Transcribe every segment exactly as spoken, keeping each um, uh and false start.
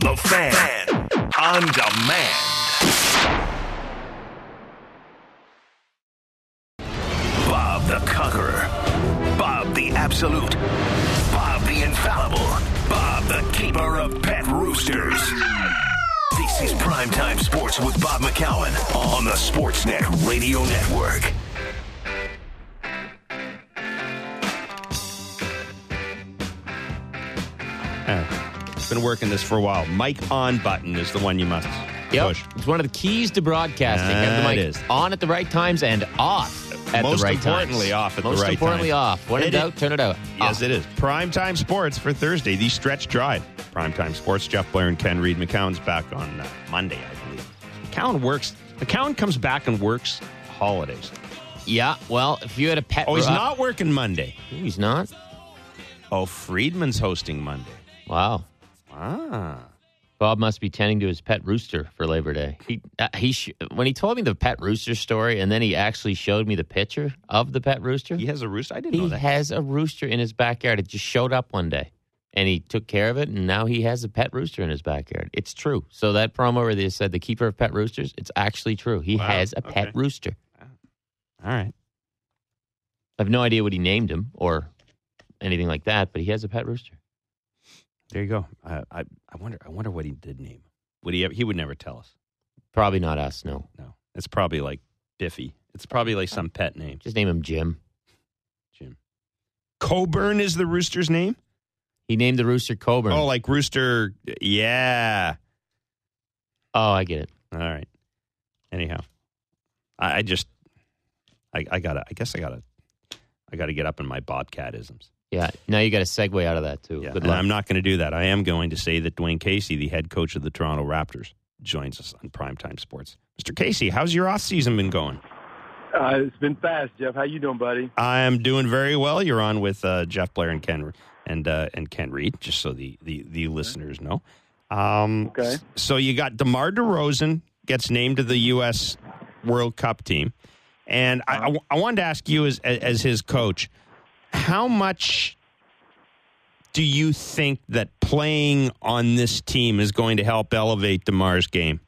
The Fan, on demand. Bob the Conqueror. Bob the Absolute. Bob the Infallible. Bob the Keeper of Pet Roosters. This is Primetime Sports with Bob McCowan on the Sportsnet Radio Network. Been working this for a while. Mic on button is the one you must yep. push. It's one of the keys to broadcasting. Uh, Have the mic it is. on at the right times and off at Most the right importantly, times. off at Most the right importantly, times. off. When in It doubt, is. turn it out. Yes, Off. it is. Primetime Sports for Thursday, the stretch drive. Primetime Sports, Jeff Blair and Ken Reed. McCown's back on uh, Monday, I believe. McCown works. McCown comes back and works holidays. Yeah, well, if you had a pet... Oh, he's uh, not working Monday. He's not? Oh, Friedman's hosting Monday. Wow. Ah. Bob must be tending to his pet rooster for Labor Day. He uh, he sh- when he told me the pet rooster story, and then he actually showed me the picture of the pet rooster. He has a rooster? I didn't know He that. has a rooster in his backyard. It just showed up one day, and he took care of it, and now he has a pet rooster in his backyard. It's true. So that promo where they said the keeper of pet roosters, it's actually true. He Wow. has a pet Okay. rooster. All right. I have no idea what he named him or anything like that, but he has a pet rooster. There you go. I, I I wonder I wonder what he did name him. Would he ever, he would never tell us. Probably not us, no. No. It's probably like Biffy. It's probably like some pet name. Just name him Jim. Jim. Coburn is the rooster's name? He named the rooster Coburn. Oh, like rooster. Yeah. Oh, I get it. All right. Anyhow, I, I just I, I gotta I guess I gotta I gotta get up in my Bobcatisms. Yeah, now you got a segue out of that, too. Yeah, Good and luck. I'm not going to do that. I am going to say that Dwayne Casey, the head coach of the Toronto Raptors, joins us on Primetime Sports. Mister Casey, how's your off season been going? Uh, it's been fast, Jeff. How you doing, buddy? I am doing very well. You're on with uh, Jeff Blair and Ken and uh, and Ken Reed, just so the the, the listeners know. Um, Okay. So you got DeMar DeRozan gets named to the U S World Cup team, and I, I, I wanted to ask you as as his coach, how much do you think that playing on this team is going to help elevate DeMar's game?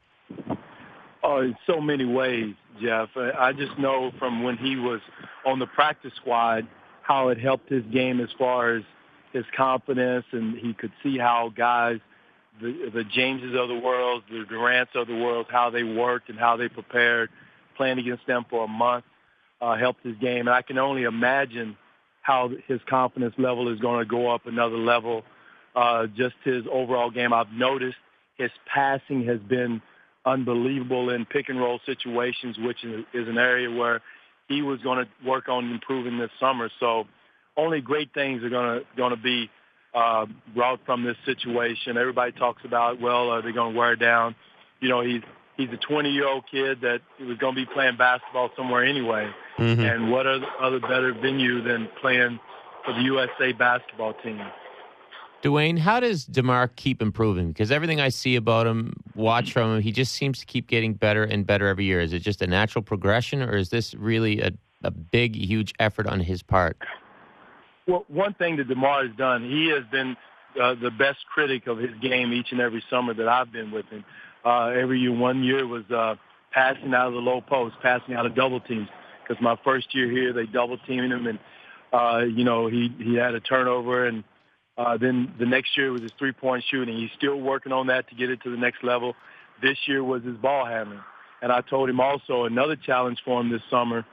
Oh, in so many ways, Jeff. I just know from when he was on the practice squad how it helped his game as far as his confidence, and he could see how guys, the, the Jameses of the world, the Durants of the world, how they worked and how they prepared. Playing against them for a month uh, helped his game. And I can only imagine how his confidence level is going to go up another level. Uh, just his overall game. I've noticed his passing has been unbelievable in pick and roll situations, which is, is an area where he was going to work on improving this summer. So only great things are going to going to be uh, brought from this situation. Everybody talks about, well, are they going to wear down? You know, he's he's a twenty-year-old kid that was going to be playing basketball somewhere anyway. Mm-hmm. And what other, other better venue than playing for the U S A basketball team? Dwayne, how does DeMar keep improving? Because everything I see about him, watch from him, he just seems to keep getting better and better every year. Is it just a natural progression, or is this really a, a big, huge effort on his part? Well, one thing that DeMar has done, he has been uh, the best critic of his game each and every summer that I've been with him. Uh, every year, one year was uh, passing out of the low post, passing out of double teams. Because my first year here, they double teamed him, and uh, you know he he had a turnover, and uh, then the next year was his three point shooting. He's still working on that to get it to the next level. This year was his ball handling, and I told him also another challenge for him this summer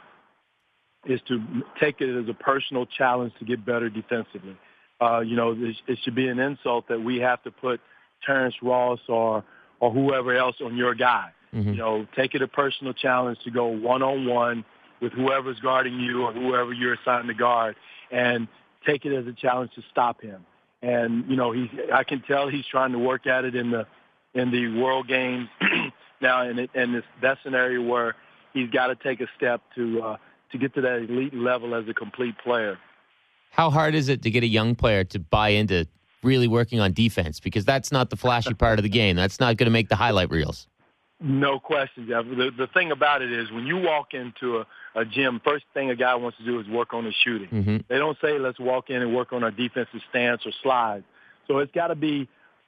is to take it as a personal challenge to get better defensively. Uh, you know, it, it should be an insult that we have to put Terrence Ross or or whoever else on your guy. Mm-hmm. You know, take it a personal challenge to go one on one with whoever's guarding you or whoever you're assigned to guard, and take it as a challenge to stop him. And, you know, he's, I can tell he's trying to work at it in the in the World Games now, and, it, and it's, that's an area where he's got to take a step to uh, to get to that elite level as a complete player. How hard is it to get a young player to buy into really working on defense? Because that's not the flashy part of the game. That's not going to make the highlight reels. No question, Jeff. The, the thing about it is when you walk into a, a gym, first thing a guy wants to do is work on his shooting. Mm-hmm. They don't say let's walk in and work on our defensive stance or slides. So it's got to be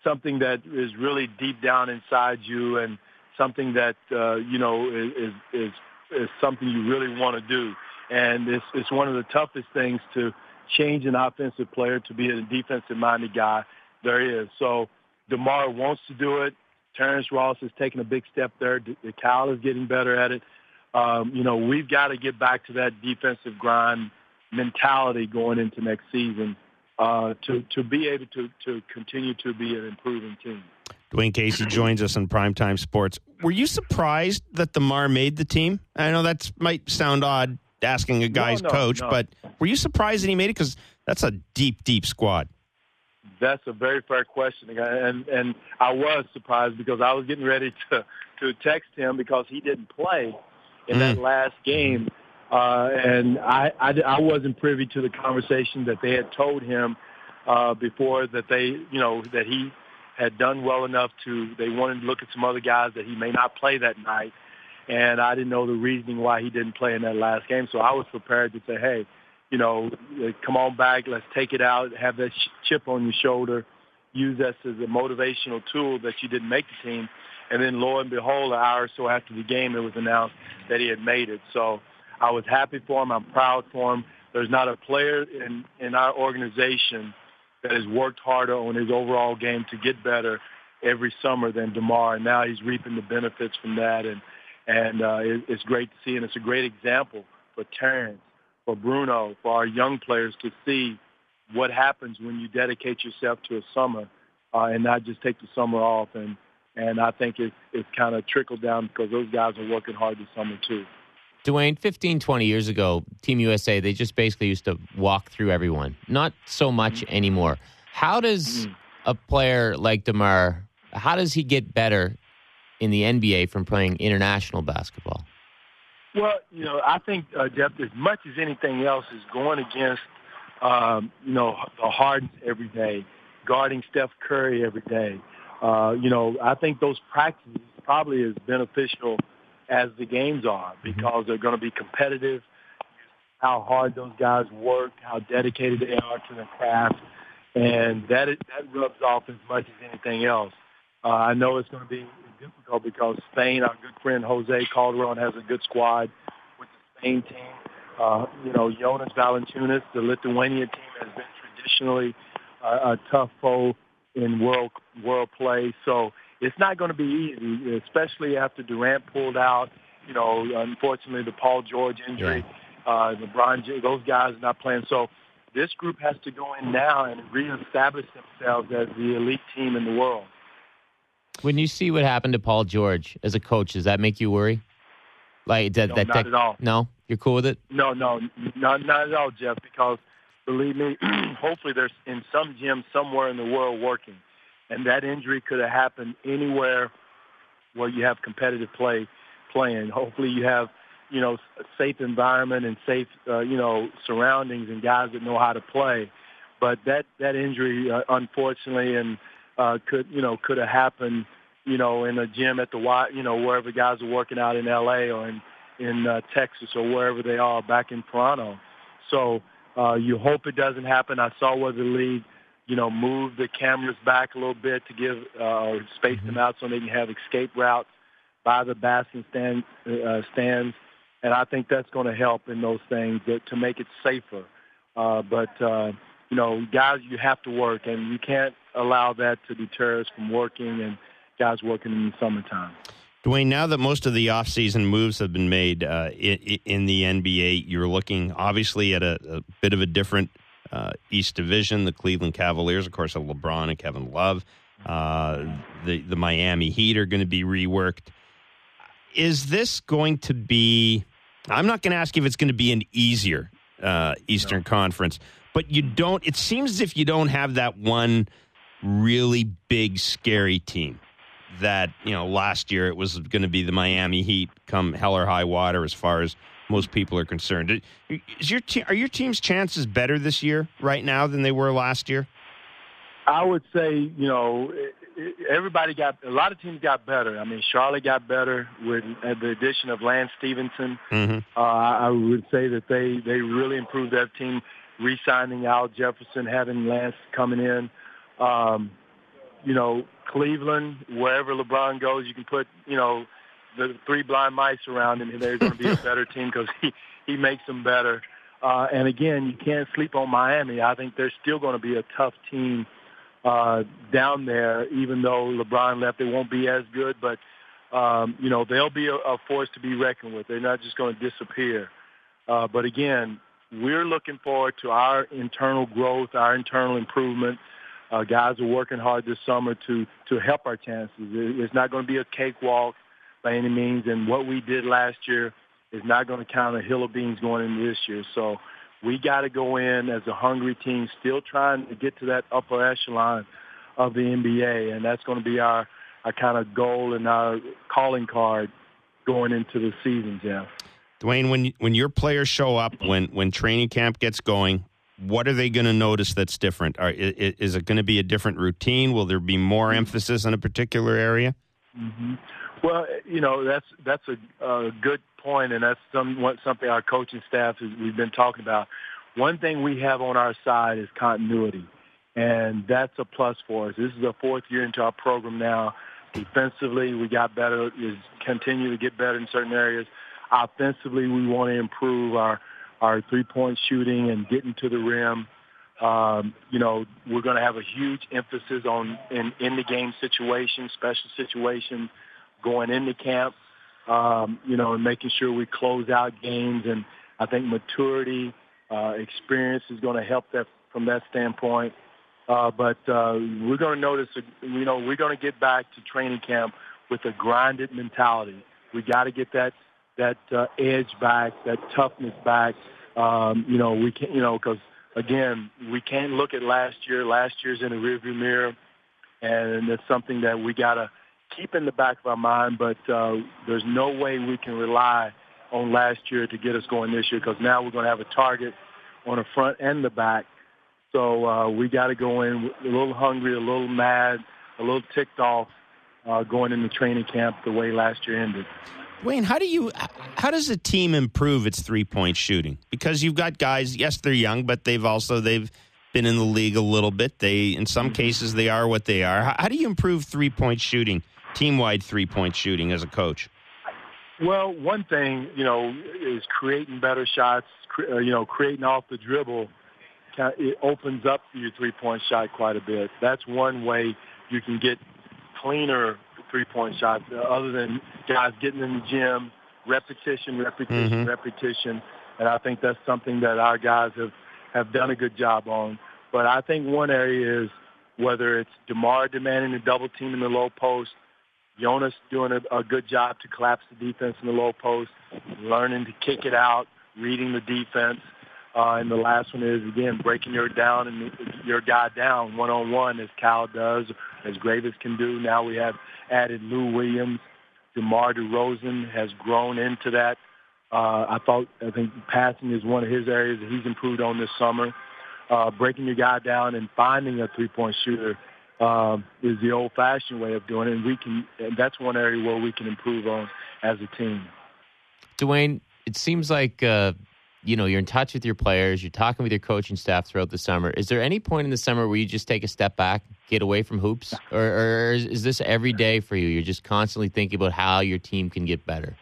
something that is really deep down inside you, and something that uh, you know is, is is something you really want to do. And it's it's one of the toughest things to change an offensive player to be a defensive-minded guy there is. So DeMar wants to do it. Terrence Ross has taken a big step there. Kyle is getting better at it. Um, you know, we've got to get back to that defensive grind mentality going into next season uh, to to be able to to continue to be an improving team. Dwayne Casey joins us on Primetime Sports. Were you surprised that DeMar made the team? I know that might sound odd asking a guy's no, no, coach, no. but were you surprised that he made it? Because that's a deep, deep squad. That's a very fair question, and and I was surprised because I was getting ready to to text him because he didn't play in mm. that last game, uh, and I, I I wasn't privy to the conversation that they had told him uh, before that they you know that he had done well enough to they wanted to look at some other guys that he may not play that night, and I didn't know the reasoning why he didn't play in that last game, so I was prepared to say, hey, you know, come on back, let's take it out, have that chip on your shoulder, use that as a motivational tool that you didn't make the team. And then lo and behold, an hour or so after the game, it was announced that he had made it. So I was happy for him. I'm proud for him. There's not a player in, in our organization that has worked harder on his overall game to get better every summer than DeMar. And now he's reaping the benefits from that. And, and uh, it, it's great to see. And it's a great example for Terrence, for Bruno, for our young players to see what happens when you dedicate yourself to a summer uh, and not just take the summer off. And, and I think it, it's kind of trickled down because those guys are working hard this summer too. Dwayne, fifteen, twenty years ago, Team U S A, they just basically used to walk through everyone. Not so much mm-hmm. anymore. How does mm-hmm. a player like DeMar, how does he get better in the N B A from playing international basketball? Well, you know, I think, uh, Jeff, as much as anything else is going against, um, you know, the Hardens every day, guarding Steph Curry every day. Uh, you know, I think those practices probably as beneficial as the games are because they're going to be competitive, how hard those guys work, how dedicated they are to their craft, and that is, that rubs off as much as anything else. Uh, I know it's going to be difficult because Spain, our good friend Jose Calderon, has a good squad with the Spain team. Uh, you know, Jonas Valanciunas, the Lithuania team, has been traditionally uh, a tough foe in world world play. So it's not going to be easy, especially after Durant pulled out. You know, unfortunately, the Paul George injury, yeah. uh, LeBron, those guys are not playing. So this group has to go in now and reestablish themselves as the elite team in the world. When you see what happened to Paul George as a coach, does that make you worry? Like that? No, that, not that, at all. No, you're cool with it? No, no, not not at all, Jeff. Because believe me, hopefully there's in some gym somewhere in the world working, and that injury could have happened anywhere where you have competitive play playing. Hopefully you have you know a safe environment and safe uh, you know surroundings and guys that know how to play. But that that injury, uh, unfortunately, and Uh, could you know could have happened you know in a gym at the Y you know wherever guys are working out in L A or in in uh, Texas or wherever they are back in Toronto. So uh, you hope it doesn't happen. I saw where the league you know moved the cameras back a little bit to give uh, space them out so they can have escape routes by the basket stand, uh, stands, and I think that's going to help in those things that, to make it safer. Uh, but uh, you know, guys, you have to work, and you can't allow that to deter us from working and guys working in the summertime. Dwayne, now that most of the offseason moves have been made uh, in, in the N B A, you're looking obviously at a, a bit of a different uh, East Division. The Cleveland Cavaliers, of course, have LeBron and Kevin Love. Uh, the, the Miami Heat are going to be reworked. Is this going to be – I'm not going to ask you if it's going to be an easier uh, Eastern no. Conference, but you don't – it seems as if you don't have that one – really big, scary team that, you know, last year it was going to be the Miami Heat come hell or high water as far as most people are concerned. Is your te- are your team's chances better this year right now than they were last year? I would say, you know, everybody got, a lot of teams got better. I mean, Charlotte got better with the addition of Lance Stevenson. Mm-hmm. Uh, I would say that they, they really improved their team, re-signing Al Jefferson, having Lance coming in. Um, you know, Cleveland, wherever LeBron goes, you can put, you know, the three blind mice around him, and they're going to be a better team because he, he makes them better. Uh, and, again, you can't sleep on Miami. I think they're still going to be a tough team uh, down there, even though LeBron left. They won't be as good, but, um, you know, they'll be a, a force to be reckoned with. They're not just going to disappear. Uh, but, again, we're looking forward to our internal growth, our internal improvement. Uh, guys are working hard this summer to, to help our chances. It's not going to be a cakewalk by any means, and what we did last year is not going to count a hill of beans going into this year. So we got to go in as a hungry team, still trying to get to that upper echelon of the N B A, and that's going to be our, our kind of goal and our calling card going into the season, Jeff. Dwayne, when when your players show up, when, when training camp gets going, what are they going to notice that's different? Are, is, is it going to be a different routine? Will there be more emphasis on a particular area? Mm-hmm. Well, you know, that's that's a, a good point, and that's somewhat something our coaching staff has, we've been talking about. One thing we have on our side is continuity, and that's a plus for us. This is the fourth year into our program now. Defensively, we got better, is continue to get better in certain areas. Offensively, we want to improve our, our three-point shooting and getting to the rim. Um, you know, we're going to have a huge emphasis on in, in the game situations, special situations, going into camp, um, you know, and making sure we close out games. And I think maturity, uh, experience is going to help that from that standpoint. Uh, but uh, we're going to notice, you know, we're going to get back to training camp with a grinded mentality. We got to get that that uh, edge back, that toughness back. Um, you know, we can't, you know, because again, we can't look at last year. Last year's in the rearview mirror, and it's something that we got to keep in the back of our mind. But uh, there's no way we can rely on last year to get us going this year, because now we're going to have a target on the front and the back. So uh, we got to go in a little hungry, a little mad, a little ticked off uh, going into training camp the way last year ended. Wayne, how do you how does a team improve its three-point shooting? Because you've got guys, yes, they're young, but they've also they've been in the league a little bit. They in some cases they are what they are. How, how do you improve three-point shooting, team-wide three-point shooting as a coach? Well, one thing, you know, is creating better shots, uh, you know, creating off the dribble. It opens up your three-point shot quite a bit. That's one way you can get cleaner three-point shots, uh, other than guys getting in the gym, repetition, repetition, mm-hmm. repetition. And I think that's something that our guys have, have done a good job on. But I think one area is whether it's DeMar demanding the double team in the low post, Jonas doing a, a good job to collapse the defense in the low post, learning to kick it out, reading the defense. Uh, and the last one is, again, breaking your down and your guy down one-on-one, as Cal does, as Gravis can do. Now we have added Lou Williams. DeMar DeRozan has grown into that. Uh, I thought, I think passing is one of his areas that he's improved on this summer. Uh, breaking your guy down and finding a three-point shooter um, is the old-fashioned way of doing it, and we can. And that's one area where we can improve on as a team. Dwayne, it seems like uh, you know you're in touch with your players. You're talking with your coaching staff throughout the summer. Is there any point in the summer where you just take a step back, get away from hoops, or, or is, is this every day for you? You're just constantly thinking about how your team can get better.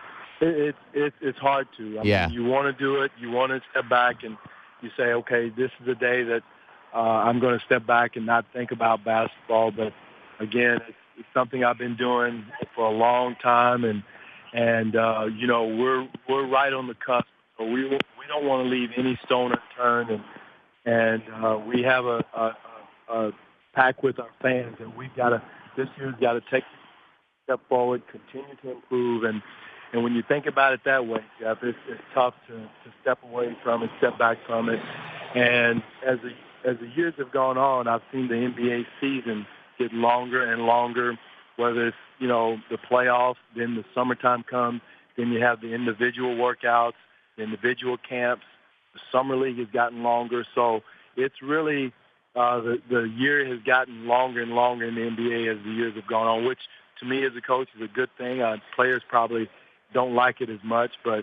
It, it, it, it's hard to. I yeah. mean, you want to do it. You want to step back and you say, okay, this is the day that uh, I'm going to step back and not think about basketball. But again, it's, it's something I've been doing for a long time, and and uh, you know we're we're right on the cusp. So we we don't want to leave any stone unturned, and and uh, we have a, a, a pact with our fans, and we've got to this year's got to take a step forward, continue to improve, and. And when you think about it that way, Jeff, it's, it's tough to, to step away from it, step back from it. And as the, as the years have gone on, I've seen the N B A season get longer and longer, whether it's, you know, the playoffs, then the summertime comes, then you have the individual workouts, the individual camps. The summer league has gotten longer. So it's really uh, the, the year has gotten longer and longer in the N B A as the years have gone on, which to me as a coach is a good thing. Uh, players probably don't like it as much, but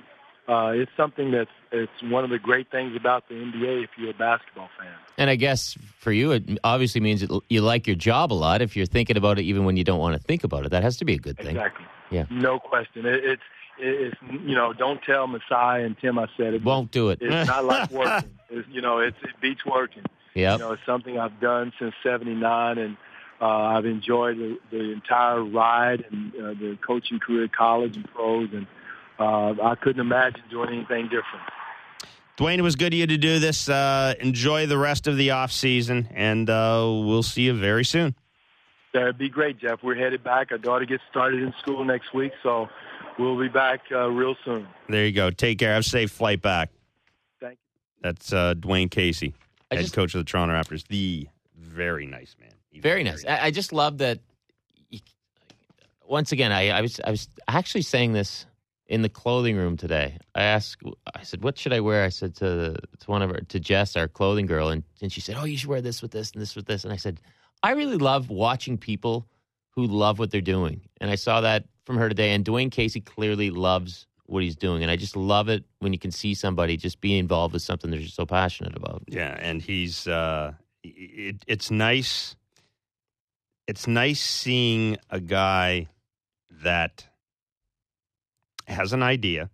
uh, it's something that's it's one of the great things about the N B A if you're a basketball fan. And I guess for you, it obviously means that you like your job a lot if you're thinking about it even when you don't want to think about it. That has to be a good thing. Exactly. Yeah. No question. It, it's, it's, you know, don't tell Masai and Tim I said it. Won't do it. It's not like working. It's, you know, it's, it beats working. Yep. You know, it's something I've done since seventy-nine, and uh, I've enjoyed the, the entire ride and uh, the coaching career, college and pros, and uh, I couldn't imagine doing anything different. Dwayne, it was good of you to do this. Uh, enjoy the rest of the off season, and uh, we'll see you very soon. That'd be great, Jeff. We're headed back. Our daughter gets started in school next week, so we'll be back uh, real soon. There you go. Take care. Have a safe flight back. Thank you. That's uh, Dwayne Casey, I head just- coach of the Toronto Raptors. The very nice man. He's Very nice. I, I just love that. You, once again, I, I was I was actually saying this in the clothing room today. I asked, I said, "What should I wear?" I said to to one of our to Jess, our clothing girl, and and she said, "Oh, you should wear this with this and this with this." And I said, "I really love watching people who love what they're doing," and I saw that from her today. And Dwayne Casey clearly loves what he's doing, and I just love it when you can see somebody just be involved with something they're just so passionate about. Yeah, and he's uh, it, it's nice. It's nice seeing a guy that has an idea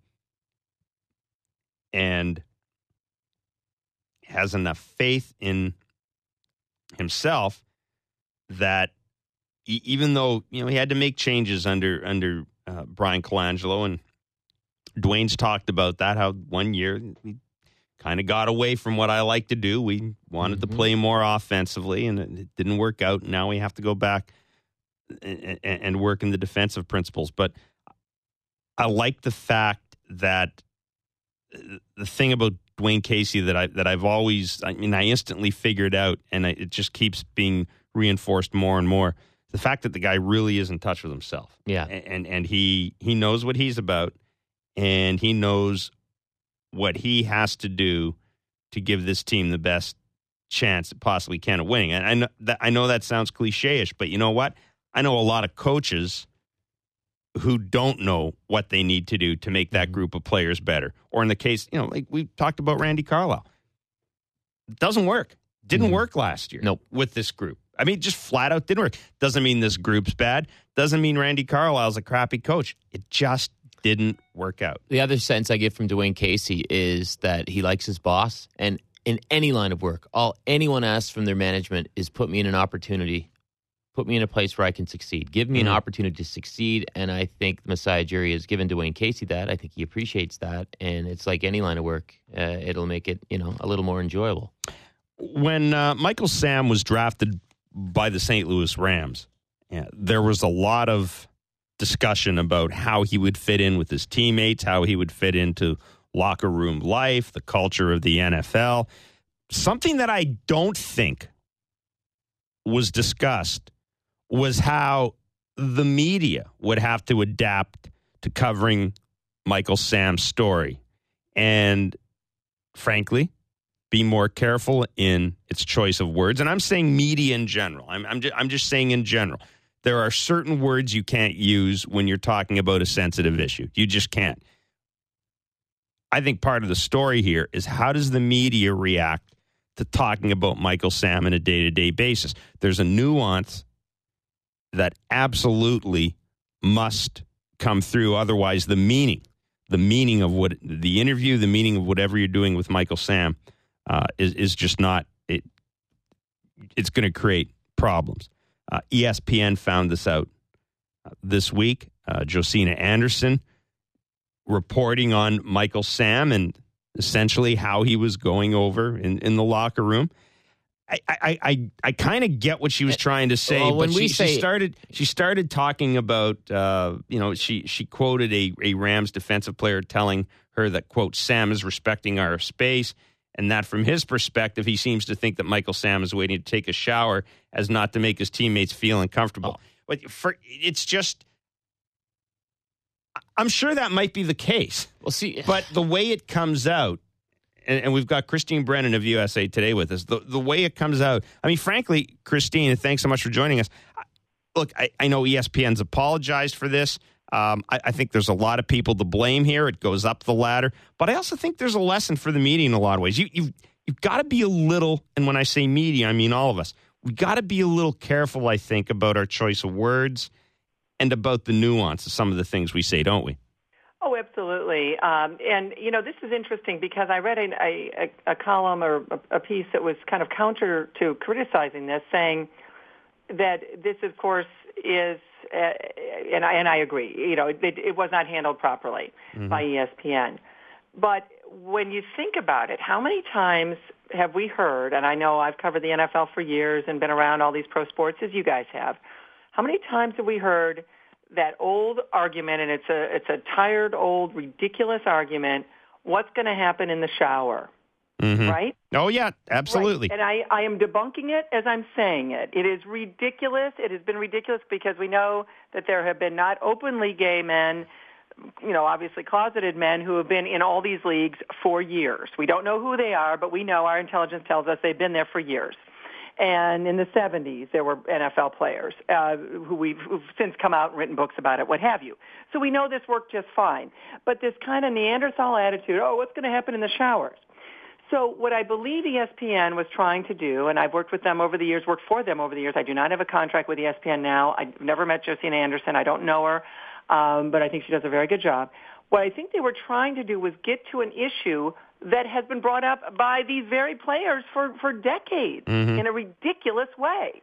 and has enough faith in himself that e- even though, you know, he had to make changes under under uh, Brian Colangelo, and Dwayne's talked about that, how one year we kind of got away from what I like to do. We wanted Mm-hmm. to play more offensively, and it, it didn't work out. Now we have to go back and, and work in the defensive principles. But I like the fact that the thing about Dwayne Casey that I that I've always, I mean, I instantly figured out, and I, it just keeps being reinforced more and more. The fact that the guy really is in touch with himself. Yeah. And and, and he he knows what he's about, and he knows what he has to do to give this team the best chance it possibly can of winning. And I know that, I know that sounds cliche-ish, but you know what? I know a lot of coaches who don't know what they need to do to make that group of players better. Or in the case, you know, like we talked about Randy Carlyle. It doesn't work. Didn't Mm-hmm. work last year Nope. with this group. I mean, just flat out didn't work. Doesn't mean this group's bad. Doesn't mean Randy Carlisle's a crappy coach. It just didn't work out. The other sense I get from Dwayne Casey is that he likes his boss, and in any line of work, all anyone asks from their management is put me in an opportunity, put me in a place where I can succeed. Give me Mhm. an opportunity to succeed, and I think the Messiah Jury has given Dwayne Casey that. I think he appreciates that, and it's like any line of work. Uh, it'll make it, you know, a little more enjoyable. When uh, Michael Sam was drafted by the Saint Louis Rams, yeah, there was a lot of discussion about how he would fit in with his teammates, how he would fit into locker room life, the culture of the N F L. Something that I don't think was discussed was how the media would have to adapt to covering Michael Sam's story. And frankly, be more careful in its choice of words. And I'm saying media in general. I'm, I'm, just, I'm just saying in general. There are certain words you can't use when you're talking about a sensitive issue. You just can't. I think part of the story here is how does the media react to talking about Michael Sam on a day-to-day basis? There's a nuance that absolutely must come through. Otherwise, the meaning, the meaning of what the interview, the meaning of whatever you're doing with Michael Sam uh, is, is just not, it. it's going to create problems. Uh, E S P N found this out uh, this week. Uh, Josina Anderson reporting on Michael Sam and essentially how he was going over in, in the locker room. I I I, I kind of get what she was trying to say, Well, when but we she, say- she started she started talking about uh, you know she she quoted a a Rams defensive player telling her that, quote, Sam is respecting our space. And that from his perspective, he seems to think that Michael Sam is waiting to take a shower as not to make his teammates feel uncomfortable. Oh. But for it's just, I'm sure that might be the case. Well, see, But the way it comes out, and, and we've got Christine Brennan of U S A Today with us, the, the way it comes out, I mean, frankly, Christine, thanks so much for joining us. Look, I, I know E S P N's apologized for this. Um, I, I think there's a lot of people to blame here. It goes up the ladder. But I also think there's a lesson for the media in a lot of ways. You, you've, you've got to be a little, and when I say media, I mean all of us, we've got to be a little careful, I think, about our choice of words and about the nuance of some of the things we say, don't we? Oh, absolutely. Um, and, you know, this is interesting because I read a, a, a column or a, a piece that was kind of counter to criticizing this, saying that this, of course, is, uh, and, I, and I agree, you know, it, it was not handled properly mm-hmm. by E S P N. But when you think about it, how many times have we heard, and I know I've covered the N F L for years and been around all these pro sports as you guys have, how many times have we heard that old argument, and it's a it's a tired, old, ridiculous argument, what's going to happen in the shower, mm-hmm. right? Oh, yeah, absolutely. Right. And I, I am debunking it as I'm saying it. It is ridiculous. It has been ridiculous because we know that there have been not openly gay men, you know, obviously closeted men who have been in all these leagues for years. We don't know who they are, but we know our intelligence tells us they've been there for years. And in the seventies, there were N F L players uh, who we've who've since come out and written books about it, what have you. So we know this worked just fine. But this kind of Neanderthal attitude, oh, what's going to happen in the showers? So what I believe E S P N was trying to do, and I've worked with them over the years, worked for them over the years. I do not have a contract with E S P N now. I've never met Josina Anderson. I don't know her, um, but I think she does a very good job. What I think they were trying to do was get to an issue that has been brought up by these very players for, for decades mm-hmm. in a ridiculous way.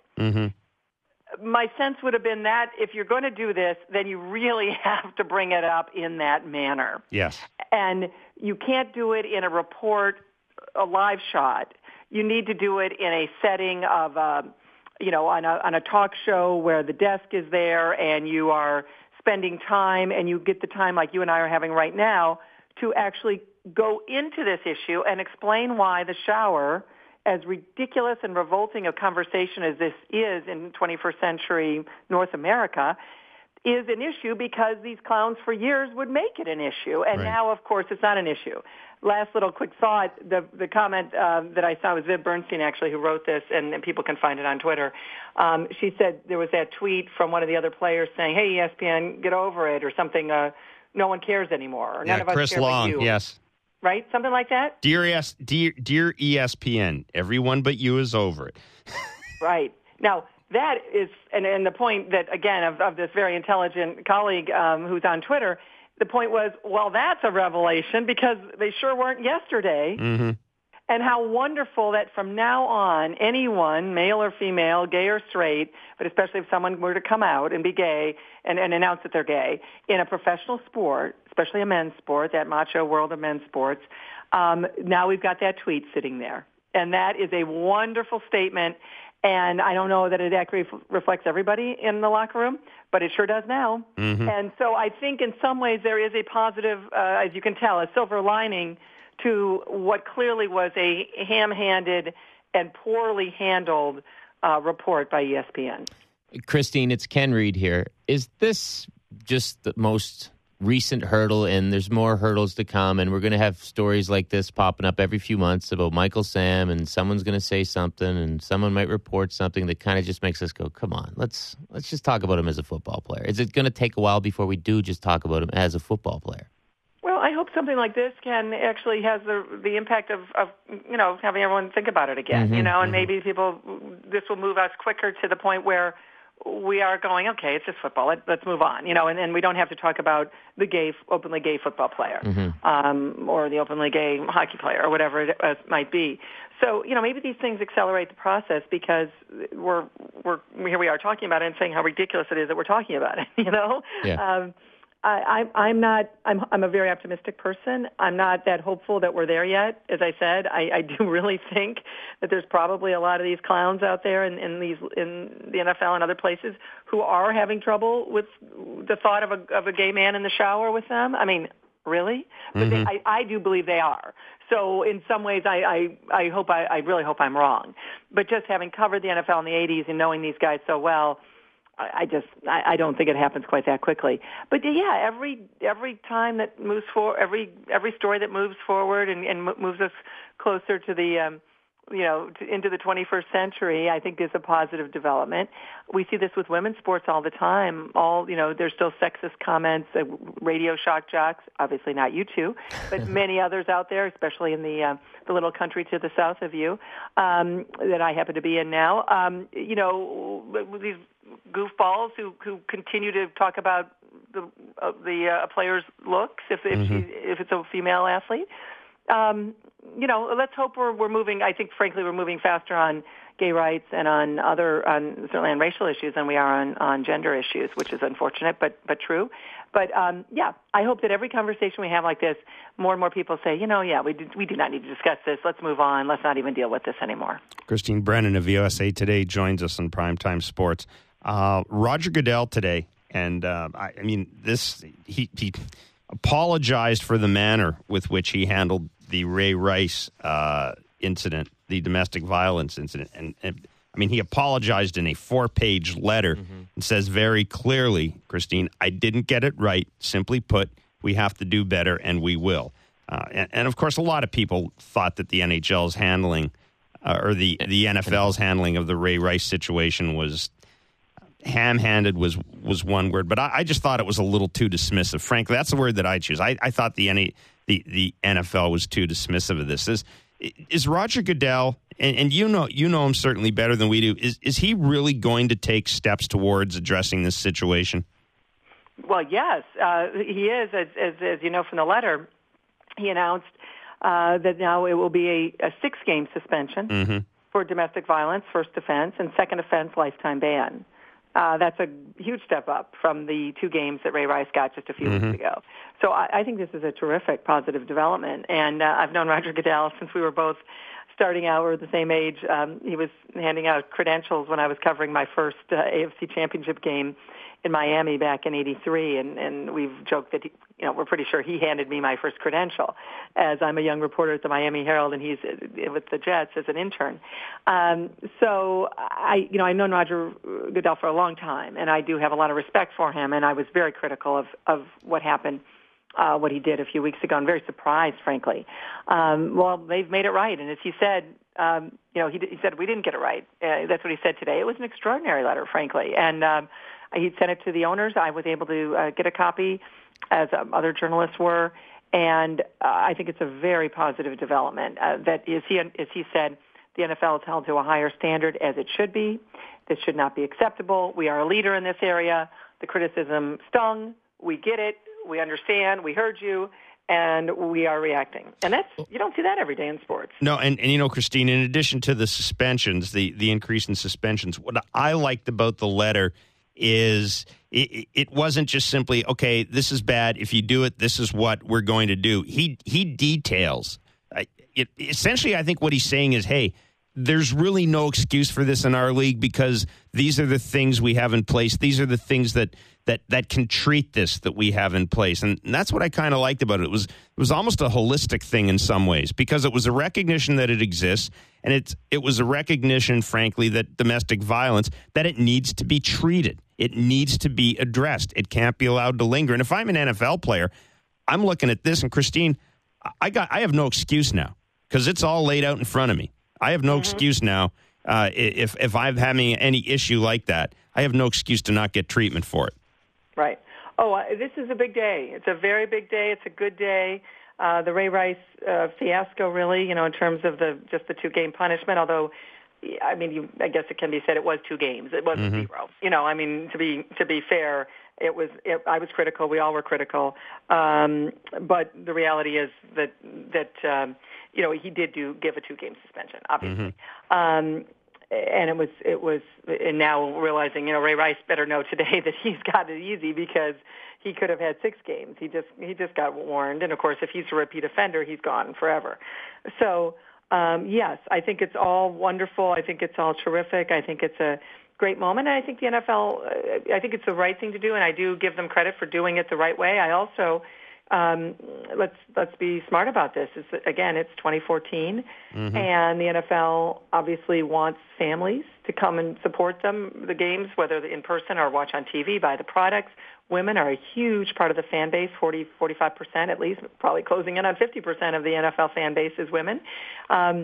Mm-hmm. My sense would have been that if you're going to do this, then you really have to bring it up in that manner. Yes. And you can't do it in a report, a live shot. You need to do it in a setting of, uh, you know, on a, on a talk show where the desk is there and you are spending time and you get the time like you and I are having right now to actually go into this issue and explain why the shower, as ridiculous and revolting a conversation as this is in twenty-first century North America, is an issue because these clowns for years would make it an issue. And right. now, of course, it's not an issue. Last little quick thought, the, the comment um, that I saw was Viv Bernstein, actually, who wrote this, and, and people can find it on Twitter. Um, she said there was that tweet from one of the other players saying, hey, E S P N, get over it, or something, uh, no one cares anymore, or none yeah, of us Chris care Long, but you. Yes. Right? Something like that? Dear, es- dear, dear E S P N, everyone but you is over it. Right. Now, that is, and, and the point that, again, of, of this very intelligent colleague um, who's on Twitter, the point was, well, that's a revelation because they sure weren't yesterday. Mm-hmm. And how wonderful that from now on, anyone, male or female, gay or straight, but especially if someone were to come out and be gay and, and announce that they're gay in a professional sport, especially a men's sport, that macho world of men's sports, um, now we've got that tweet sitting there. And that is a wonderful statement. And I don't know that it accurately reflects everybody in the locker room, but it sure does now. Mm-hmm. And so I think in some ways there is a positive, uh, as you can tell, a silver lining to what clearly was a ham-handed and poorly handled uh, report by E S P N. Christine, it's Ken Reed here. Is this just the most recent hurdle, and there's more hurdles to come, and we're going to have stories like this popping up every few months about Michael Sam, and someone's going to say something, and someone might report something that kind of just makes us go, come on, let's let's just talk about him as a football player. Is it going to take a while before we do just talk about him as a football player? Well, I hope something like this can actually has the the impact of, of you know, having everyone think about it again, mm-hmm, you know, and mm-hmm. maybe people, this will move us quicker to the point where we are going, okay, it's just football. Let, let's move on, you know, and, and we don't have to talk about the gay, openly gay football player mm-hmm. um, or the openly gay hockey player or whatever it uh, might be. So, you know, maybe these things accelerate the process because we're we're here we are talking about it and saying how ridiculous it is that we're talking about it, you know. Yeah. Um, I, I, I'm not. I'm, I'm a very optimistic person. I'm not that hopeful that we're there yet. As I said, I, I do really think that there's probably a lot of these clowns out there in, in these in the N F L and other places who are having trouble with the thought of a of a gay man in the shower with them. I mean, really? But mm-hmm. they, I, I do believe they are. So in some ways, I I, I hope I, I really hope I'm wrong. But just having covered the N F L in the eighties and knowing these guys so well, I just, I don't think it happens quite that quickly. But yeah, every every time that moves forward, every every story that moves forward and, and moves us closer to the um, you know, to, into the twenty-first century, I think is a positive development. We see this with women's sports all the time. All, you know, there's still sexist comments, uh, radio shock jocks, obviously not you two, but many others out there, especially in the uh, the little country to the south of you um, that I happen to be in now. Um, you know, these goofballs who, who continue to talk about the uh, the uh, player's looks if if, mm-hmm. she, if it's a female athlete. Um, you know, let's hope we're we're moving. I think, frankly, we're moving faster on gay rights and on other, on certainly on racial issues than we are on, on gender issues, which is unfortunate, but but true. But um, yeah, I hope that every conversation we have like this, more and more people say, you know, yeah, we do, we do not need to discuss this. Let's move on. Let's not even deal with this anymore. Christine Brennan of U S A Today joins us on Primetime Sports. Uh, Roger Goodell today, and uh, I, I mean, this he he apologized for the manner with which he handled the Ray Rice uh, incident, the domestic violence incident. And, and I mean, he apologized in a four-page letter mm-hmm. and says very clearly, Christine, I didn't get it right. Simply put, we have to do better, and we will. Uh, and, and, of course, a lot of people thought that the N H L's handling uh, or the, the N F L's handling of the Ray Rice situation was ham-handed was was one word, but I, I just thought it was a little too dismissive. Frankly, that's the word that I choose. I, I thought the, N- the the N F L was too dismissive of this. Is is Roger Goodell, and, and you know you know him certainly better than we do, is is he really going to take steps towards addressing this situation? Well, yes, uh, he is. As, as, as you know from the letter, he announced uh, that now it will be a, a six-game suspension mm-hmm. for domestic violence, first offense, and second offense, lifetime ban. Uh, that's a huge step up from the two games that Ray Rice got just a few mm-hmm. weeks ago. So I, I think this is a terrific positive development. And uh, I've known Roger Goodell since we were both starting out. We were the same age. Um, he was handing out credentials when I was covering my first uh, A F C championship game in Miami back in eighty-three, and, and we've joked that, he, you know, we're pretty sure he handed me my first credential, as I'm a young reporter at the Miami Herald, and he's with the Jets as an intern. Um, so I, you know, I've known Roger Goodell for a long time, and I do have a lot of respect for him, and I was very critical of, of what happened, uh, what he did a few weeks ago, and very surprised, frankly. Um, well, they've made it right, and as he said, um, you know, he, he said we didn't get it right. Uh, that's what he said today. It was an extraordinary letter, frankly, and um, he sent it to the owners. I was able to uh, get a copy, as um, other journalists were, and uh, I think it's a very positive development. Uh, that is, he, as he said, the N F L is held to a higher standard, as it should be. This should not be acceptable. We are a leader in this area. The criticism stung. We get it. We understand. We heard you. And we are reacting. And that's, you don't see that every day in sports. No, and, and you know, Christine, in addition to the suspensions, the, the increase in suspensions, what I liked about the letter is it, it wasn't just simply, okay, this is bad. If you do it, this is what we're going to do. He he details. It, essentially, I think what he's saying is, hey, there's really no excuse for this in our league because these are the things we have in place. These are the things that that that can treat this that we have in place. And that's what I kind of liked about it. It was it was almost a holistic thing in some ways because it was a recognition that it exists, and it's it was a recognition, frankly, that domestic violence, that it needs to be treated. It needs to be addressed. It can't be allowed to linger. And if I'm an N F L player, I'm looking at this, and Christine, I got I have no excuse now because it's all laid out in front of me. I have no mm-hmm. excuse now. Uh, if if I'm having any issue like that, I have no excuse to not get treatment for it. Right. Oh, uh, this is a big day. It's a very big day. It's a good day. Uh, the Ray Rice uh, fiasco, really, you know, in terms of the just the two-game punishment, although, I mean, you, I guess it can be said it was two games. It wasn't mm-hmm. zero. You know, I mean, to be to be fair, it was. It, I was critical. We all were critical. Um, but the reality is that that um, you know he did do give a two-game suspension, obviously. Mm-hmm. Um, and it was it was. And now realizing, you know, Ray Rice better know today that he's got it easy because he could have had six games. He just he just got warned, and of course, if he's a repeat offender, he's gone forever. So. Um, yes, I think it's all wonderful. I think it's all terrific. I think it's a great moment. And I think the N F L, uh, I think it's the right thing to do, and I do give them credit for doing it the right way. I also, um, let's let's be smart about this. It's, again, it's twenty fourteen, mm-hmm. and the N F L obviously wants families to come and support them, the games, whether in person or watch on T V, buy the products. Women are a huge part of the fan base, forty, forty-five percent at least, probably closing in on fifty percent of the N F L fan base is women. Um,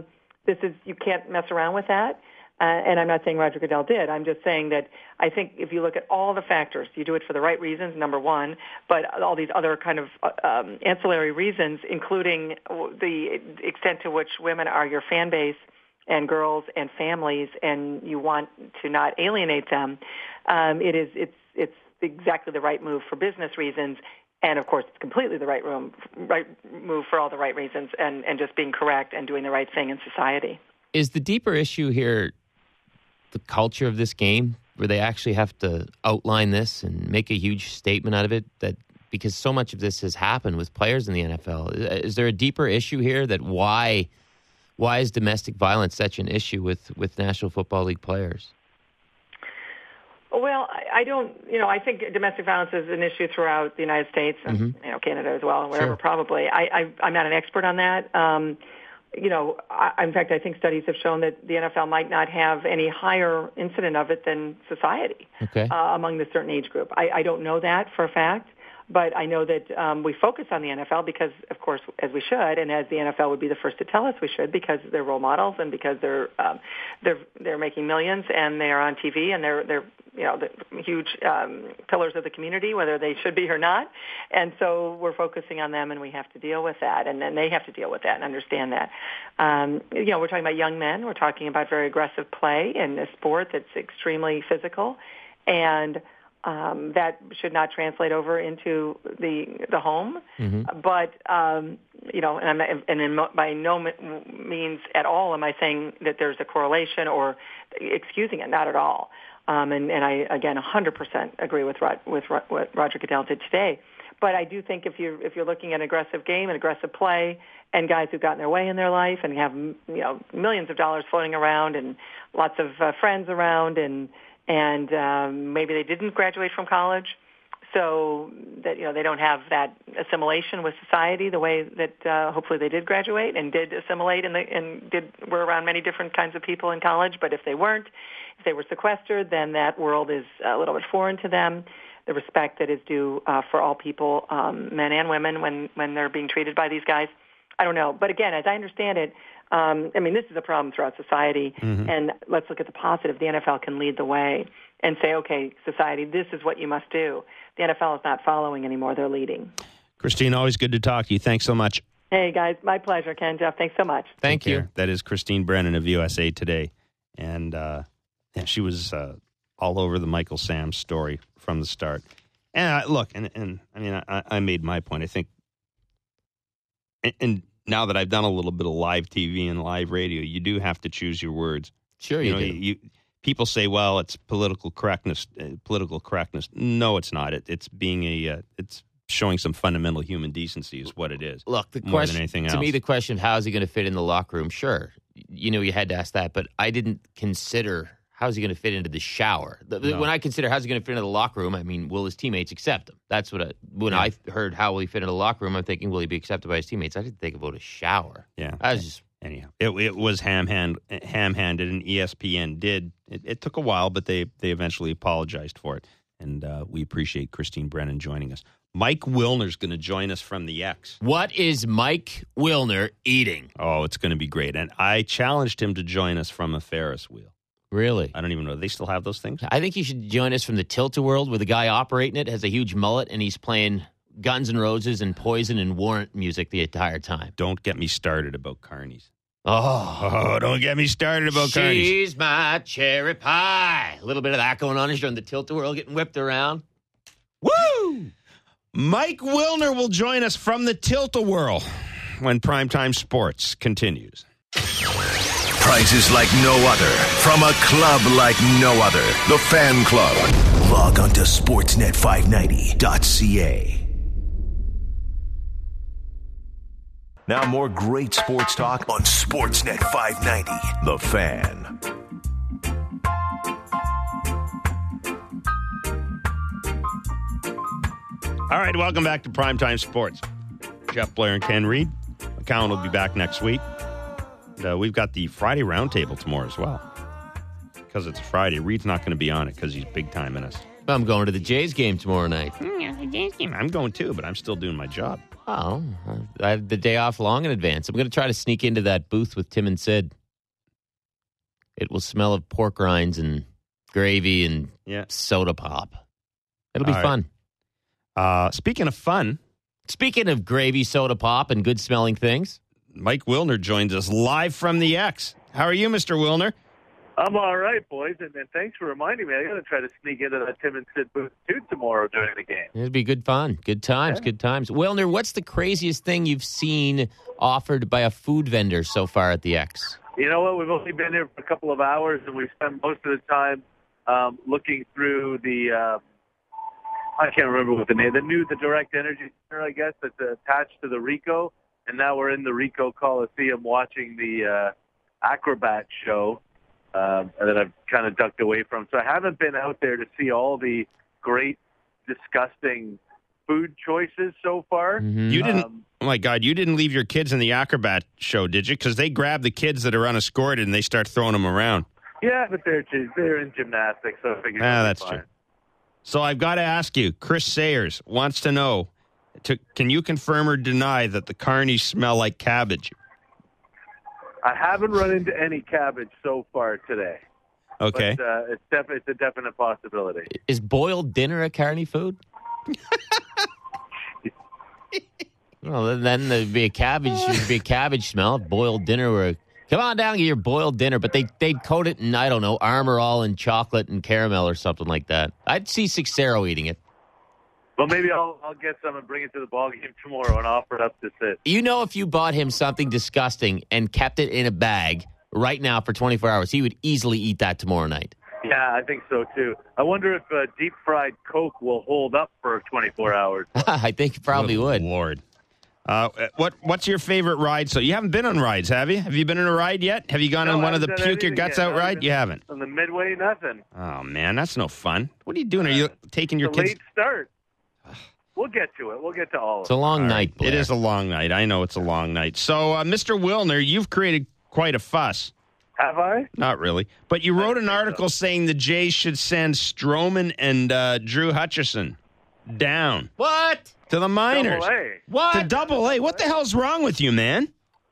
this is you can't mess around with that. Uh, and I'm not saying Roger Goodell did. I'm just saying that I think if you look at all the factors, you do it for the right reasons, number one, but all these other kind of um, ancillary reasons, including the extent to which women are your fan base and girls and families, and you want to not alienate them, um, it is it's it's exactly the right move for business reasons. And, of course, it's completely the right, room, right move for all the right reasons and, and just being correct and doing the right thing in society. Is the deeper issue here the culture of this game, where they actually have to outline this and make a huge statement out of it? That because so much of this has happened with players in the N F L, is there a deeper issue here that why why is domestic violence such an issue with, with National Football League players? Well, I don't, you know, I think domestic violence is an issue throughout the United States and, mm-hmm. you know, Canada as well, and wherever sure. probably. I, I, I'm not an expert on that. Um, you know, I, in fact, I think studies have shown that the N F L might not have any higher incident of it than society okay. uh, among the certain age group. I, I don't know that for a fact. But I know that um, we focus on the N F L because, of course, as we should, and as the N F L would be the first to tell us we should, because they're role models and because they're um, they're they're making millions and they're on T V and they're they're you know the huge um, pillars of the community, whether they should be or not. And so we're focusing on them, and we have to deal with that, and then they have to deal with that and understand that. Um, you know, we're talking about young men. We're talking about very aggressive play in a sport that's extremely physical, and Um, that should not translate over into the the home, mm-hmm. but um, you know, and, I'm, and in, by no means at all am I saying that there's a correlation or excusing it. Not at all. Um, and, and I again one hundred percent agree with Rod, with Rod, what Roger Goodell did today. But I do think if you if you're looking at an aggressive game and aggressive play, and guys who've gotten their way in their life and have you know millions of dollars floating around and lots of uh, friends around and And um, maybe they didn't graduate from college, so that you know they don't have that assimilation with society the way that uh, hopefully they did graduate and did assimilate and, they, and did were around many different kinds of people in college. But if they weren't, if they were sequestered, then that world is a little bit foreign to them. The respect that is due uh, for all people, um, men and women, when when they're being treated by these guys, I don't know. But again, as I understand it. Um, I mean, this is a problem throughout society, mm-hmm. and let's look at the positive. The N F L can lead the way and say, okay, society, this is what you must do. The N F L is not following anymore. They're leading. Christine, always good to talk to you. Thanks so much. Hey, guys, my pleasure, Ken, Jeff. Thanks so much. Thank Take you. Care. That is Christine Brennan of U S A Today, and uh, yeah, she was uh, all over the Michael Sam story from the start. And uh, look, and, and I mean, I, I made my point. I think, and, and now that I've done a little bit of live T V and live radio, you do have to choose your words. Sure, you, you know, do. You, people say, "Well, it's political correctness." Uh, political correctness. No, it's not. It, it's being a. Uh, it's showing some fundamental human decency, is what it is. Look, the more question than anything to else. me, the question of how is he going to fit in the locker room? Sure, you know, you had to ask that, but I didn't consider. How's he going to fit into the shower? The, No. When I consider how's he going to fit into the locker room, I mean, will his teammates accept him? That's what I, when Yeah. I heard how will he fit into the locker room, I'm thinking, will he be accepted by his teammates? I didn't think about a shower. Yeah. I was just Anyhow, it, it was ham hand ham handed, and E S P N did. It, it took a while, but they they eventually apologized for it, and uh, we appreciate Christine Brennan joining us. Mike Wilner's going to join us from the X. What is Mike Wilner eating? Oh, it's going to be great, and I challenged him to join us from a Ferris wheel. Really? I don't even know. Do they still have those things? I think you should join us from the Tilt-A-Whirl, where the guy operating it has a huge mullet and he's playing Guns N' Roses and Poison and Warrant music the entire time. Don't get me started about carnies. Oh, Oh, don't get me started about carnies. she's my cherry pie. A little bit of that going on as you're on the Tilt-A-Whirl getting whipped around. Woo! Mike Wilner will join us from the Tilt-A-Whirl when Primetime Sports continues. Prizes like no other from a club like no other. The Fan Club. Log on to sportsnet five ninety dot c a. Now more great sports talk on Sportsnet five ninety. The Fan. All right, welcome back to Primetime Sports. Jeff Blair and Ken Reed. McCown will be back next week. And, uh, we've got the Friday Roundtable tomorrow as well. Because it's Friday, Reed's not going to be on it because he's big time in us. I'm going to the Jays game tomorrow night. I'm going too, but I'm still doing my job. Oh, I have the day off long in advance. I'm going to try to sneak into that booth with Tim and Sid. It will smell of pork rinds and gravy and Yeah. soda pop. It'll be All right. fun. Uh, speaking of fun, Speaking of gravy, soda pop, and good smelling things, Mike Wilner joins us live from the X. How are you, Mister Wilner? I'm all right, boys, and, and thanks for reminding me. I got to try to sneak into that Tim and Sid booth too tomorrow during the game. it'll be good fun. Good times, Yeah. good times. Wilner, what's the craziest thing you've seen offered by a food vendor so far at the X? You know what? We've only been here for a couple of hours, and we've spent most of the time um, looking through the. Uh, I can't remember what the name. The new, the Direct Energy Center, I guess, that's attached to the Rico, and now we're in the Rico Coliseum watching the uh, Acrobat show um, that I've kind of ducked away from. So I haven't been out there to see all the great, disgusting food choices so far. Mhm. You didn't. Um, Oh my God! You didn't leave your kids in the Acrobat show, did you? Because they grab the kids that are unescorted and they start throwing them around. Yeah, but they're they're in gymnastics, so I figured. Ah, it'll be that's fine. true. So I've got to ask you, Chris Sayers wants to know: to, can you confirm or deny that the carnies smell like cabbage? I haven't run into any cabbage so far today. Okay. But, uh, it's, def- it's a definite possibility. Is boiled dinner a carny food? Well, then- then there'd be a cabbage. There'd be a cabbage smell. Boiled dinner. Where come on down and get your boiled dinner, but they they'd coat it in I don't know Armor All in chocolate and caramel or something like that. I'd see Sixero eating it. Well, maybe I'll I'll get some and bring it to the ball game tomorrow and offer it up to Sid. You know, if you bought him something disgusting and kept it in a bag right now for twenty-four hours, he would easily eat that tomorrow night. Yeah, I think so too. I wonder if uh, deep fried Coke will hold up for twenty-four hours. I think he probably Good would. Lord. Uh, what What's your favorite ride? So you haven't been on rides, have you? Have you been on a ride yet? Have you gone No, on I one of the haven't done puke your anything guts yet. out Not ride? even You haven't. On the Midway, nothing. Oh man, that's no fun. What are you doing? Are you taking your It's a kids? late start. We'll get to it. We'll get to all of It's a it. long All night, right. Blair. It is a long night. I know it's a long night. So, uh, Mister Wilner, you've created quite a fuss. Have I? Not really, but you wrote an article saying the Jays should send Stroman and uh, Drew Hutchison down What? to the minors. Double A. What? To double A. What the hell's wrong with you, man?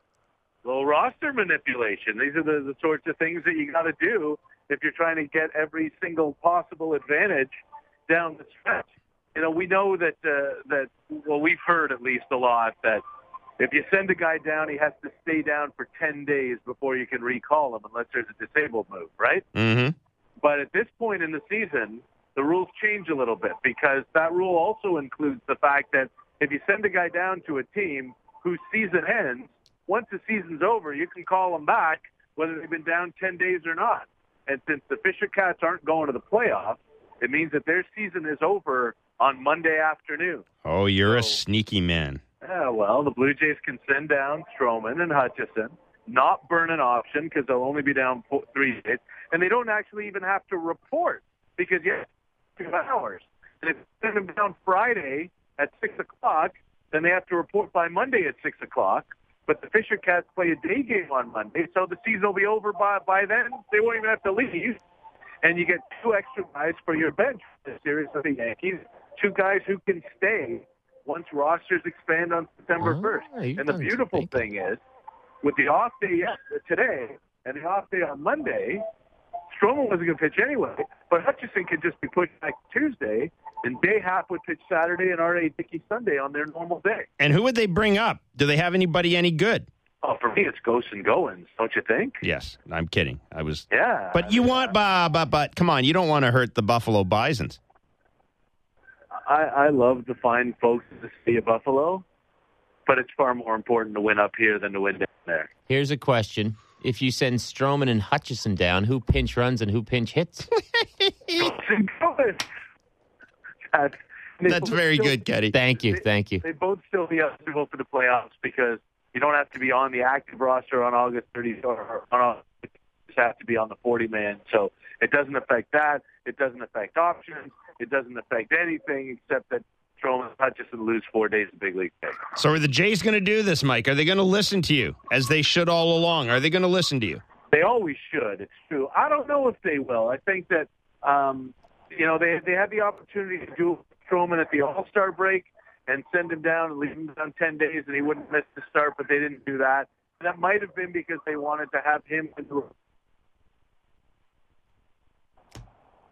Little roster manipulation. These are the, the sorts of things that you got to do if you're trying to get every single possible advantage down the stretch. You know, we know that uh, that well, we've heard at least a lot that if you send a guy down, he has to stay down for ten days before you can recall him, unless there's a disabled move, right? Mm-hmm. But at this point in the season, the rules change a little bit because that rule also includes the fact that if you send a guy down to a team whose season ends, once the season's over, you can call them back whether they've been down ten days or not. And since the Fisher Cats aren't going to the playoffs, it means that their season is over on Monday afternoon. Oh, you're a So- sneaky man. Yeah, well, the Blue Jays can send down Stroman and Hutchison, not burn an option because they'll only be down four, three days, and they don't actually even have to report because you have two hours. And if you send them down Friday at six o'clock, then they have to report by Monday at six o'clock. But the Fisher Cats play a day game on Monday, so the season will be over by by then. They won't even have to leave, and you get two extra guys for your bench for the series of the Yankees. Two guys who can stay once rosters expand on September Oh, first. you've And the done beautiful some thing is, with the off day yes, today and the off day on Monday, Stroman wasn't going to pitch anyway, but Hutchison could just be pushed back Tuesday, and Bayhap would pitch Saturday and R A. Dickey Sunday on their normal day. And who would they bring up? Do they have anybody any good? Oh, for me, it's Ghosts and Goins, don't you think? Yes, I'm kidding. I was. Yeah. But you want, but, but, but come on, you don't want to hurt the Buffalo Bisons. I, I love to find folks in the city of Buffalo, but it's far more important to win up here than to win down there. Here's a question. If you send Stroman and Hutchison down, who pinch runs and who pinch hits? Ghosts and Goins. That's, they That's both just still- good, Ketty. Thank you. Thank you. They both still be eligible for the playoffs because you don't have to be on the active roster on August thirtieth or on August. You just have to be on the forty-man. So it doesn't affect that. It doesn't affect options. It doesn't affect anything except that Stroman and Hutchison lose four days of big league play. So are the Jays going to do this, Mike? Are they going to listen to you, as they should all along? Are they going to listen to you? They always should. It's true. I don't know if they will. I think that, um, you know, they they had the opportunity to do Stroman at the All-Star break and send him down and leave him down ten days and he wouldn't miss the start, but they didn't do that. And that might have been because they wanted to have him into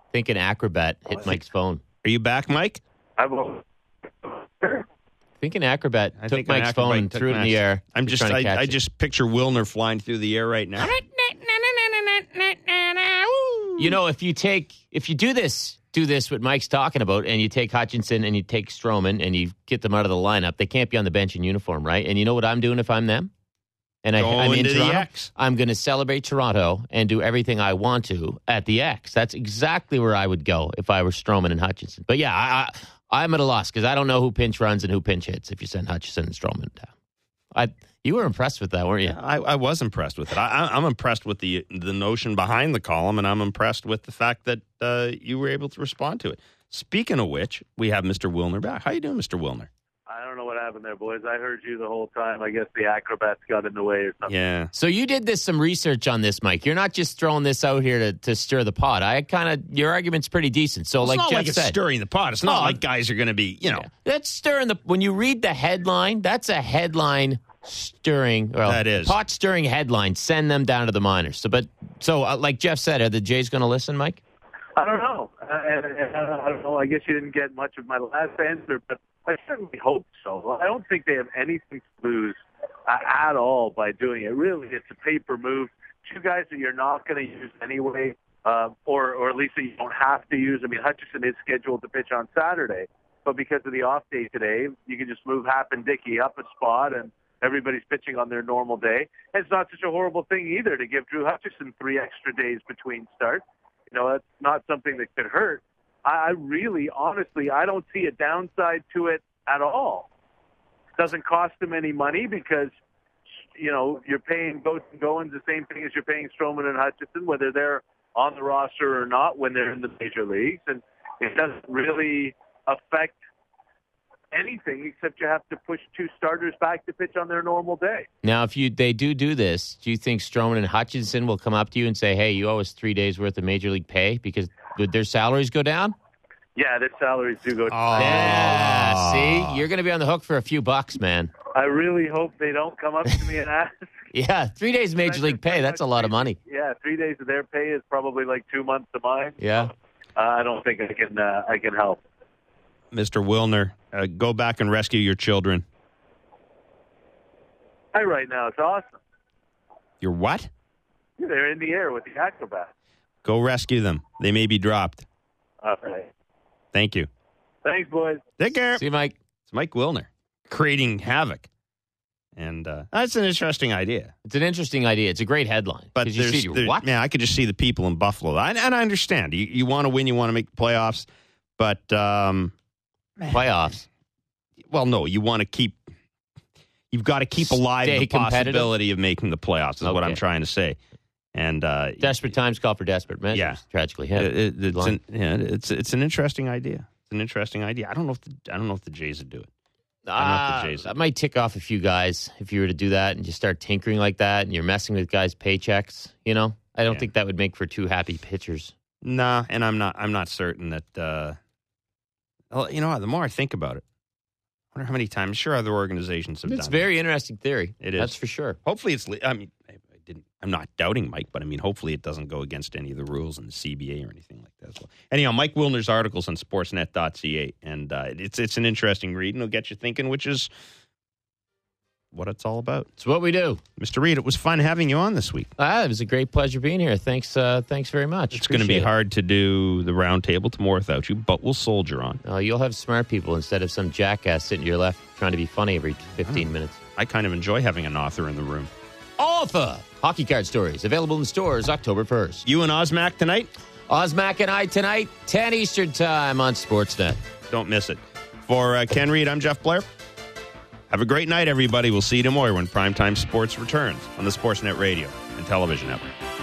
Thinking Acrobat hit Mike's phone. Are you back, Mike? I've always- Thinking Acrobat I took think an Mike's Acrobat phone and took threw it in the Max. air. I'm He's just, trying to I, catch I it. just picture Wilner flying through the air right now. You know, if you take, if you do this, do this what Mike's talking about, and you take Hutchinson and you take Stroman and you get them out of the lineup, they can't be on the bench in uniform, right? And you know what I'm doing if I'm them? And I, Go I'm in into the Toronto. X. I'm going to celebrate Toronto and do everything I want to at the X. That's exactly where I would go if I were Stroman and Hutchinson. But yeah, I, I, I'm at a loss because I don't know who pinch runs and who pinch hits if you send Hutchinson and Stroman down. I, you were impressed with that, weren't you? I, I was impressed with it. I, I, I'm impressed with the the notion behind the column, and I'm impressed with the fact that uh, you were able to respond to it. Speaking of which, we have Mister Wilner back. How you doing, Mister Wilner? I don't know what happened there, boys. I heard you the whole time. I guess the acrobats got in the way or something. Yeah. So you did this some research on this, Mike. You're not just throwing this out here to, to stir the pot. I kind of your argument's pretty decent. So It's like not Jeff like it's said, stirring the pot. It's not Oh, like guys are going to be, you know. yeah, that's stirring the. When you read the headline, that's a headline stirring. Well, That is. pot stirring headline. Send them down to the minors. So, but so uh, like Jeff said, are the Jays going to listen, Mike? I don't know. Uh, and, and, uh, I don't know. I guess you didn't get much of my last answer, but I certainly hope so. I don't think they have anything to lose uh, at all by doing it. Really, it's a paper move. Two guys that you're not going to use anyway, uh, or or at least that you don't have to use. I mean, Hutchinson is scheduled to pitch on Saturday, but because of the off day today, you can just move Happ and Dickey up a spot, and everybody's pitching on their normal day. And it's not such a horrible thing either to give Drew Hutchinson three extra days between starts. You know, that's not something that could hurt. I really, honestly, I don't see a downside to it at all. Doesn't cost them any money because, you know, you're paying Goats and Goins the same thing as you're paying Stroman and Hutchinson, whether they're on the roster or not when they're in the major leagues. And it doesn't really affect anything except you have to push two starters back to pitch on their normal day. Now, if you they do do this, do you think Stroman and Hutchinson will come up to you and say, "Hey, you owe us three days worth of major league pay," because would their salaries go down? Yeah, their salaries do go down. Yeah, see, you're going to be on the hook for a few bucks, man. I really hope they don't come up to me and ask. Yeah, three days major league pay, that's a lot of money. Yeah, three days of their pay is probably like two months of mine. Yeah. Uh, I don't think I can. Uh, I can help. Mister Wilner, uh, go back and rescue your children. Hi, right now it's awesome. Your what? They're in the air with the acrobat. Go rescue them. They may be dropped. All right. Thank you. Thanks, boys. Take care. See you, Mike. It's Mike Wilner creating havoc. And uh, that's an interesting idea. It's an interesting idea. It's a great headline. But 'Cause you there's, see, there- what? man, I could just see the people in Buffalo. I, and I understand. You, you want to win, you want to make the playoffs. But, um, Playoffs. well, no, you want to keep, you've got to keep alive Stay the competitive? possibility of making the playoffs, is what Okay. I'm trying to say. And uh, Desperate times call for desperate measures. Yeah. Tragically. it- Yeah. it- it's, Line. an, yeah, it's, it's an interesting idea. It's an interesting idea. I don't know if the, I don't know if the Jays would do it. I'm not the Ah, Jays. that might tick off a few guys if you were to do that and just start tinkering like that and you're messing with guys' paychecks. You know, I don't Yeah. think that would make for two happy pitchers. Nah, and I'm not. I'm not certain that. Uh, well, you know, what, the more I think about it, I wonder how many times. Sure, other organizations have It's a done. very interesting theory. It is. That's for sure. Hopefully, it's. le- I mean, I, I didn't. I'm not doubting Mike, but I mean, hopefully, it doesn't go against any of the rules in the C B A or anything like that. As well. Anyhow, Mike Wilner's articles on Sportsnet dot C A, and uh, it's it's an interesting read, and it'll get you thinking, which is what it's all about. It's what we do. Mister Reed, it was fun having you on this week. Ah, it was a great pleasure being here. Thanks. Uh, thanks very much. It's going to be Appreciate it. hard to do the round table tomorrow without you, but we'll soldier on. Uh, you'll have smart people instead of some jackass sitting to your left trying to be funny every fifteen minutes. I kind of enjoy having an author in the room. Author! Hockey card stories available in stores October first. You and Osmac tonight? Osmac and I tonight, ten Eastern time on Sportsnet. Don't miss it. For uh, Ken Reed, I'm Jeff Blair. Have a great night, everybody. We'll see you tomorrow when Primetime Sports returns on the Sportsnet Radio and Television Network.